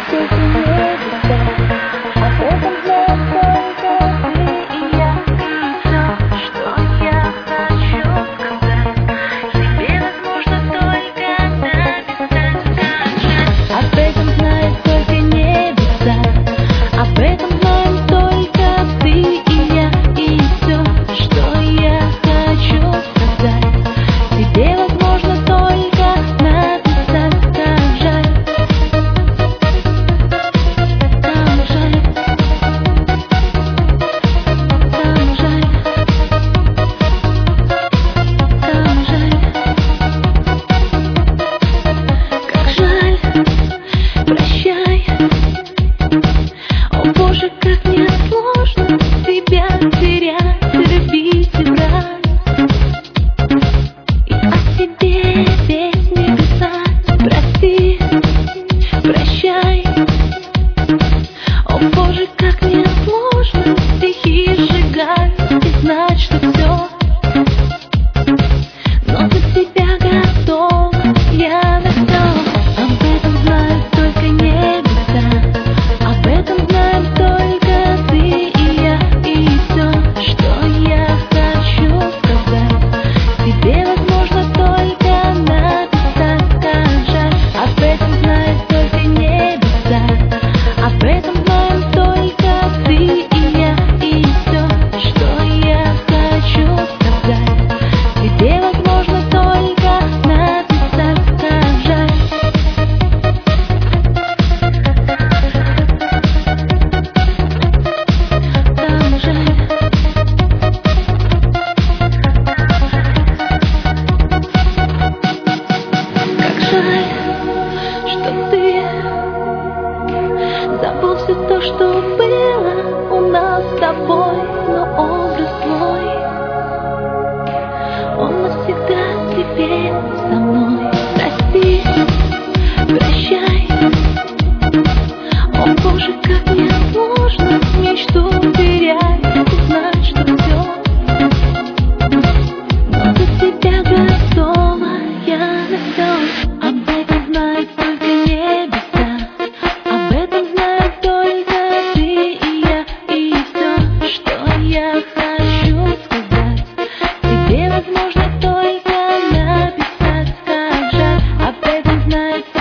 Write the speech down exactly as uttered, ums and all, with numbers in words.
Забыл все то, что было у нас с тобой, но образ твой, он навсегда теперь со мной. Прости, прощай, о Боже, как мне сложно мечту терять, знать, что все, но за тебя готова я на все. Об этом знает только небеса, об этом знаю только ты и я, и все, что я хочу сказать тебе, возможно, только написать, как жаль. Об этом знает